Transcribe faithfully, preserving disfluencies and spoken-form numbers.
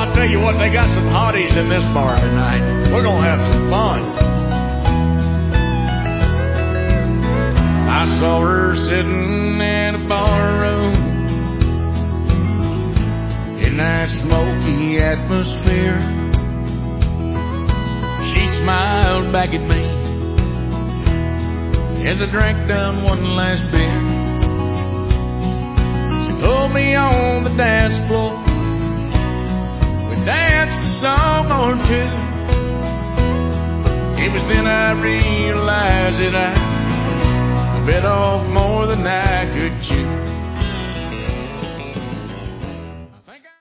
I'll tell you what, they got some hotties in this bar tonight. We're going to have some fun. I saw her sitting in a bar room in that smoky atmosphere. She smiled back at me as I drank down one last beer. She pulled me on the dance floor. We danced a song or two. It was then I realized that I bit off more than I could chew.